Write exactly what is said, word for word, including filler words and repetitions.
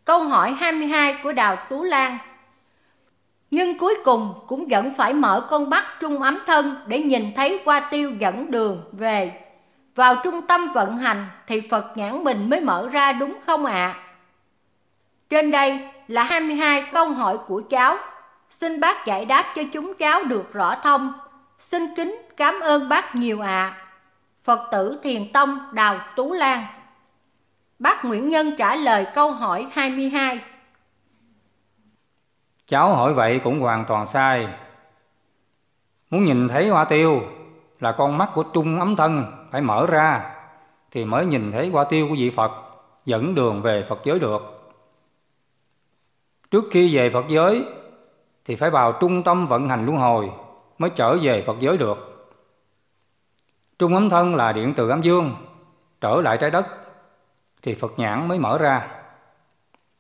Câu hỏi hai mươi hai của Đào Tú Lan. Nhưng cuối cùng cũng vẫn phải mở con mắt trung ấm thân để nhìn thấy hoa tiêu dẫn đường về. Vào trung tâm vận hành thì Phật nhãn mình mới mở ra, đúng không ạ? À? Trên đây là hai mươi hai câu hỏi của cháu. Xin bác giải đáp cho chúng cháu được rõ thông. Xin kính cảm ơn bác nhiều ạ. À. Phật tử Thiền Tông Đào Tú Lan. Bác Nguyễn Nhân trả lời câu hỏi hai mươi hai. Cháu hỏi vậy cũng hoàn toàn sai. Muốn nhìn thấy hoa tiêu là con mắt của trung ấm thân phải mở ra thì mới nhìn thấy hoa tiêu của vị Phật dẫn đường về Phật giới được. Trước khi về Phật giới thì phải vào trung tâm vận hành luân hồi mới trở về Phật giới được. Trung ấm thân là điện từ âm dương trở lại trái đất thì Phật nhãn mới mở ra.